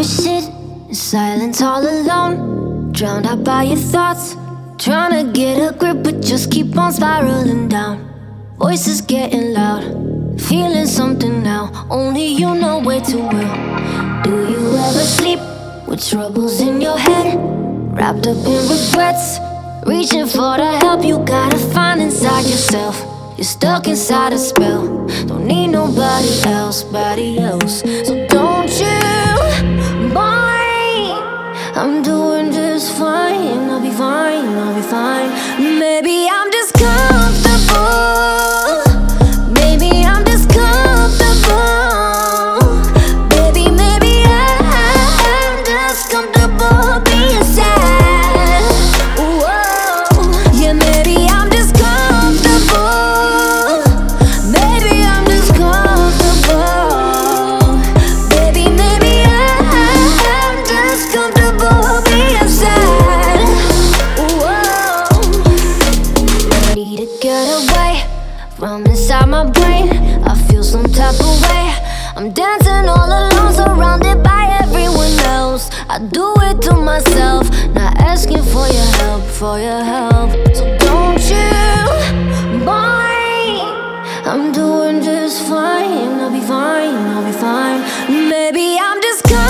to sit in silence all alone, drowned out by your thoughts, trying to get a grip but just keep on spiraling down. Voices getting loud, feeling something now, only you know way too well. Do you ever sleep with troubles in your head, wrapped up in regrets, reaching for the help you gotta find inside yourself? You're stuck inside a spell, don't need nobody else, so don't you mind? I'm doing just fine, I'll be fine, I'll be fine. Maybe I'm just comfortable, maybe I'm just comfortable, maybe I'm just comfortable being sad. Whoa. Yeah, maybe I'm just comfortable, maybe I'm just comfortable, maybe I'm just comfortable being sad. Whoa. Ready to get away from inside my brain, I feel some type of way. I'm dancing all alone, surrounded by everyone else. I do it to myself, not asking for your help, So don't you mind? I'm doing just fine, I'll be fine, Maybe I'm just